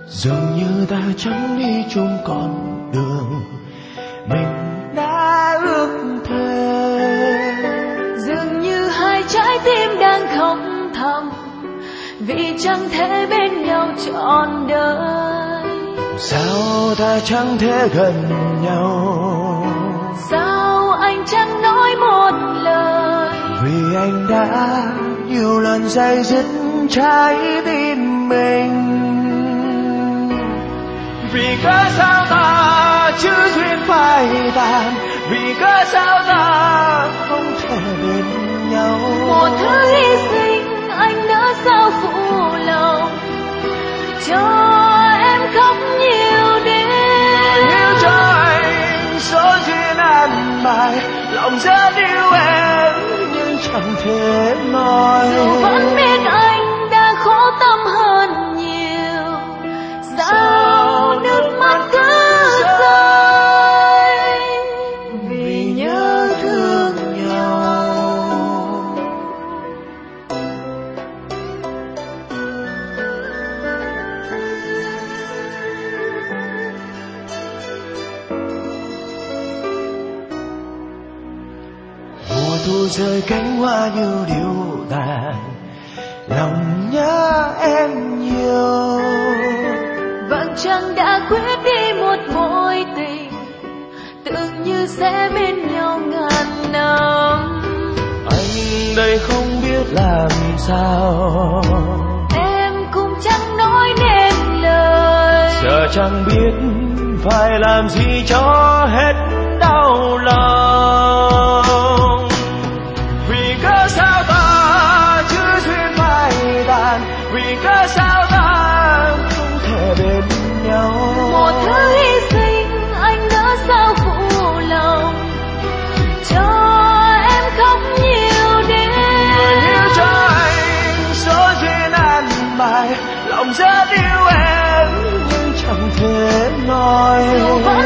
Dường như ta chẳng đi chung con đường mình đã ước thề. Dường như hai trái tim đang khóc thầm vì chẳng thể bên nhau trọn đời. Sao ta chẳng thể gần nhau? Sao anh chẳng nói một lời? Vì anh đã nhiều lần day dứt trái tim mình. Vì cớ sao ta chứ duyên phai tàn? Vì cớ sao ta không thể bên nhau? Một thứ hy sinh anh đã sao phụ lòng cho em khóc nhiều đêm. Nếu cho anh số duyên an bài, lòng rất yêu em nhưng chẳng thể nói. Dù vẫn biết anh đã khó tâm hơn nhiều, sao nước mắt cứ rơi vì nhớ thương nhau. Mùa thu rơi cánh hoa như điệu đàn, lòng nhớ em nhiều. Vầng trăng đã quyết đi một mối tình tưởng như sẽ bên nhau ngàn năm. Anh đây không biết làm sao, Em cũng chẳng nói nên lời. giờ chẳng biết phải làm gì cho hết đau lòng. Vì cớ sao ta chứ duyên phai tàn? Vì cớ sao ta không thể bên nhau? Một thứ hy sinh anh đã sao phụ lòng cho em khóc nhiều đêm. Người yêu cho anh số duyên an bài, lòng rất yêu em nhưng chẳng thể nói. Dù vẫn